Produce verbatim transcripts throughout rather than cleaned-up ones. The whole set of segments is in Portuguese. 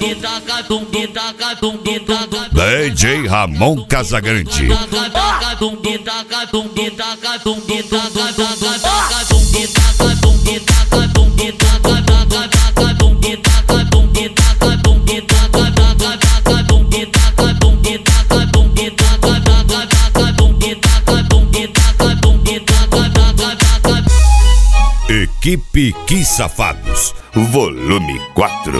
D J Ramon Casagrande. Equipe Que Safados, volume quatro.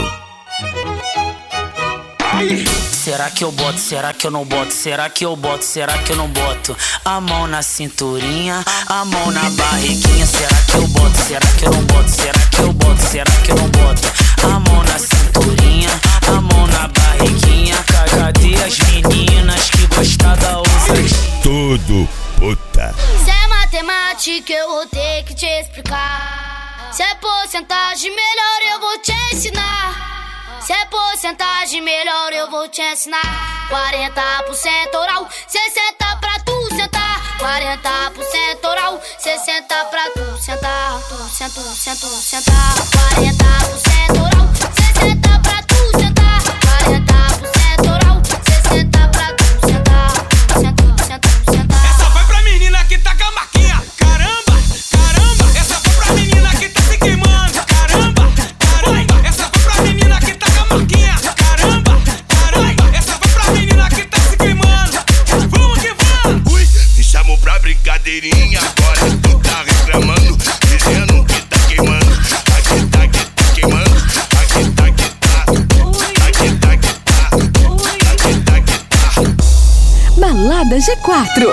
Será que eu boto, será que eu não boto, será que eu boto, será que eu não boto? A mão na cinturinha, a mão na barriguinha. Será que eu boto, será que eu não boto, será que eu boto, será que eu não boto? A mão na cinturinha, a mão na barriguinha. Cadê as meninas que gostam da ousadia? Tudo puta. Se é matemática eu vou ter que te explicar. Se é porcentagem melhor eu vou te ensinar. Se é porcentagem melhor eu vou te ensinar. Quarenta por cento oral, sessenta pra tu sentar. Quarenta por cento oral, sessenta pra tu sentar. Tu senta, senta, sentar. Quarenta por cento oral, sessenta pra tu sentar. Quarenta por cento oral, sessenta pra tu sentar. Tu senta, senta, sentar. Essa vai pra menina que tá com a marquinha. Caramba, caramba. Essa vai pra menina que tá se queimando. Caramba, caramba. Essa vai pra menina que tá com a marquinha. Caramba, caramba. Essa vai pra menina que tá se queimando. Vamos que vamos. Ui, te chamou pra brincadeirinha. Agora tu tá reclamando, dizendo que tá queimando. Aqui tá, aqui tá queimando. Aqui tá, aqui tá. Aqui tá, aqui tá. Aqui tá, aqui tá. Balada G quatro.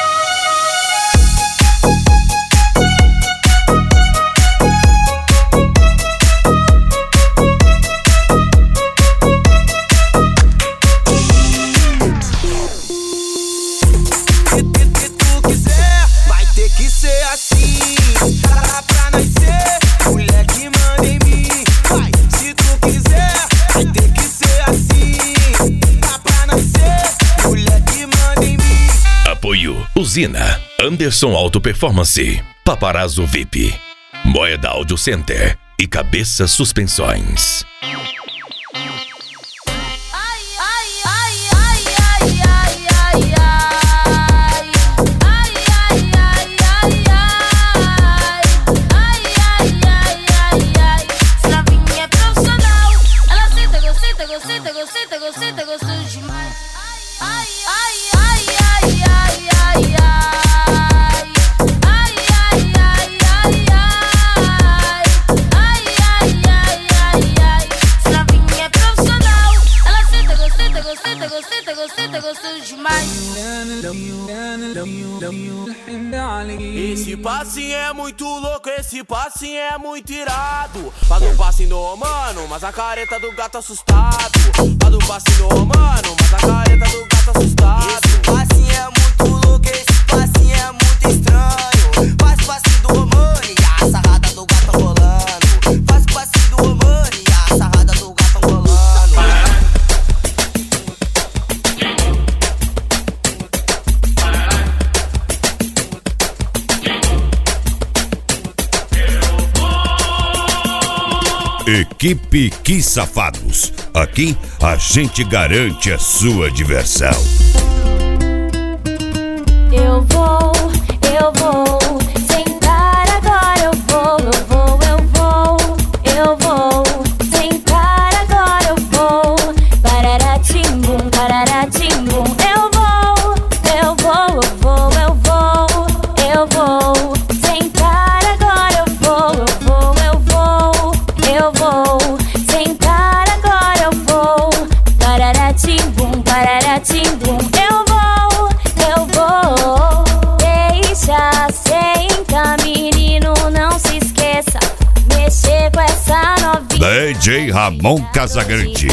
Usina, Anderson Auto Performance, Paparazzo V I P, Moeda Audio Center e Cabeça Suspensões. Esse passinho é muito louco, esse passinho é muito irado. Faz um passinho no mano, mas a careta do gato assustado. Faz um passinho no mano, mas a careta do gato assustado. Esse passinho é muito louco, esse passinho é muito estranho. Faz passinho do romano e a sarrada do gato rolando. Faz passinho do romano e a sarrada do gato rolando. Equipe Que Safados. Aqui a gente garante a sua diversão. Eu vou, eu vou sentar agora. Eu vou, eu vou, eu vou, eu vou sentar agora. Eu vou, pararatimbum, pararatimbum. Eu vou, eu vou, eu vou, eu vou, eu vou sentar agora. Eu vou, eu vou, eu vou, eu vou sentar agora. Eu vou, pararatimbum, pararatimbum. Eu vou, eu vou. Deixa, senta, menino, não se esqueça. Mexer com essa novinha. D J Ramon Casagrande.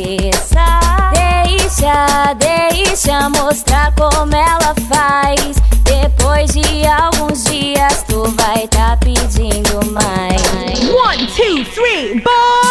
Deixa, deixa mostrar como ela faz. Depois de alguns dias tu vai tá pedindo mais. One, two, three, boy!